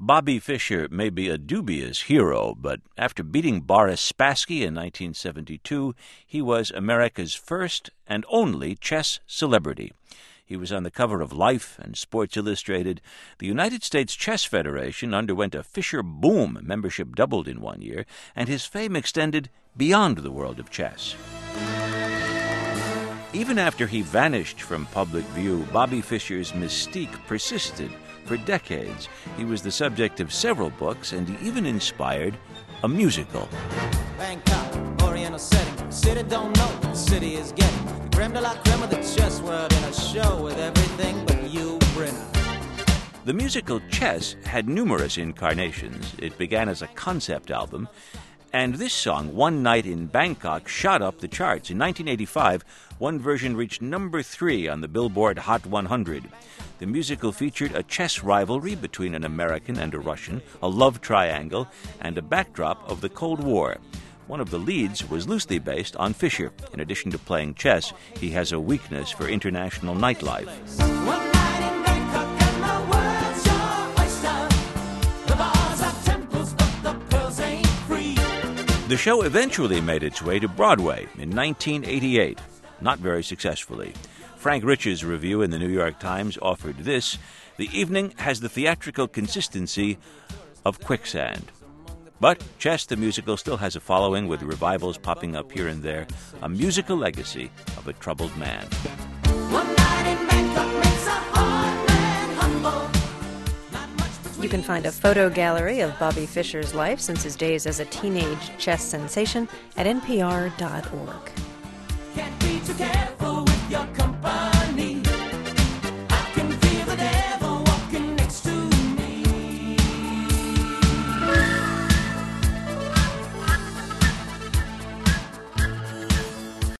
Bobby Fischer may be a dubious hero, but after beating Boris Spassky in 1972, he was America's first and only chess celebrity. He was on the cover of Life and Sports Illustrated. The United States Chess Federation underwent a Fischer boom. Membership doubled in 1 year, and his fame extended beyond the world of chess. Even after he vanished from public view, Bobby Fischer's mystique persisted for decades. He was the subject of several books, and he even inspired a musical. Bangkok, Oriental setting, city don't know what the city is getting. The creme de la creme of the chess world in a show with everything but you, Brenner. The musical Chess had numerous incarnations. It began as a concept album, and this song, One Night in Bangkok, shot up the charts. In 1985, one version reached number 3 on the Billboard Hot 100. The musical featured a chess rivalry between an American and a Russian, a love triangle, and a backdrop of the Cold War. One of the leads was loosely based on Fischer. In addition to playing chess, he has a weakness for international nightlife. One night in Bangkok and the world's your oyster. The bars are temples, but the pearls ain't free. The show eventually made its way to Broadway in 1988, not very successfully. Frank Rich's review in the New York Times offered this: "The evening has the theatrical consistency of quicksand." But Chess the Musical still has a following, with revivals popping up here and there, a musical legacy of a troubled man. One night in Bangkok makes a hard man humble. Not much between You can find a photo gallery of Bobby Fischer's life since his days as a teenage chess sensation at npr.org. can't be together.